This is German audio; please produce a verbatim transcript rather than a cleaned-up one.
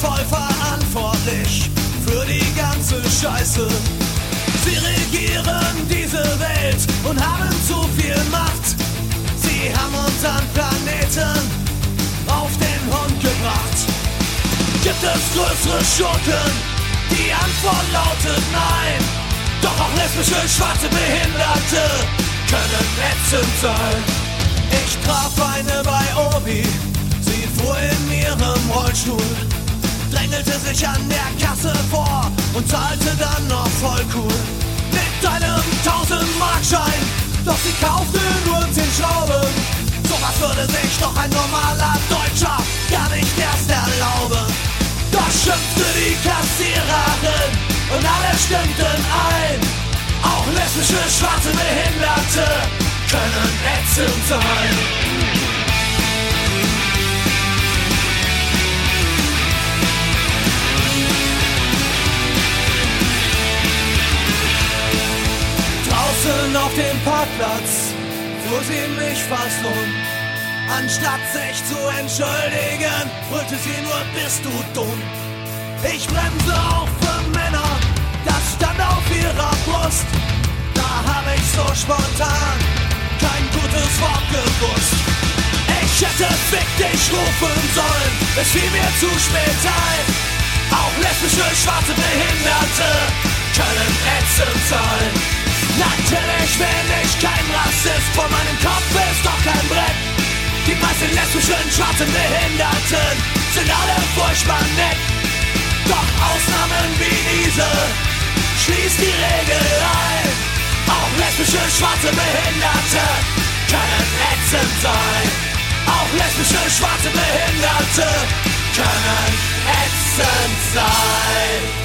voll verantwortlich für die ganze Scheiße. Sie regieren diese Welt und haben zu viel Macht. Sie haben unseren Planeten auf den Hund gebracht. Gibt es größere Schurken? Die Antwort lautet nein. Doch auch lesbische, schwarze Behinderte können ätzend sein. Ich traf eine bei Obi, sie fuhr in ihrem Rollstuhl, drängelte sich an der Kasse vor und zahlte dann noch voll cool mit einem tausend-Mark-Schein. Doch sie kaufte nur zehn Schrauben. Sowas würde sich doch ein normaler Deutscher gar nicht erst erlauben. Da schimpfte die Kassiererin und alle stimmten ein. Auch lesbische, schwarze Behinderte können ätzend sein. Draußen auf dem Parkplatz fuhr sie mich fast um. Anstatt sich zu entschuldigen, brüllte sie nur, bist du dumm. Ich bremse auch für Männer, das stand auf ihrer Brust. Da hab ich so spontan kein gutes Wort gewusst. Ich hätte fick dich rufen sollen, es fiel mir zu spät ein. Auch lesbische, schwarze Behinderte können ätzend sein. Natürlich bin ich kein Rassist, vor meinem Kopf ist doch kein Brett. Die meisten lesbischen, schwarzen Behinderten sind alle furchtbar nett. Doch Ausnahmen wie diese schließt die Regel ein. Auch lesbische, schwarze Behinderte können ätzend sein. Auch lesbische, schwarze Behinderte können ätzend sein.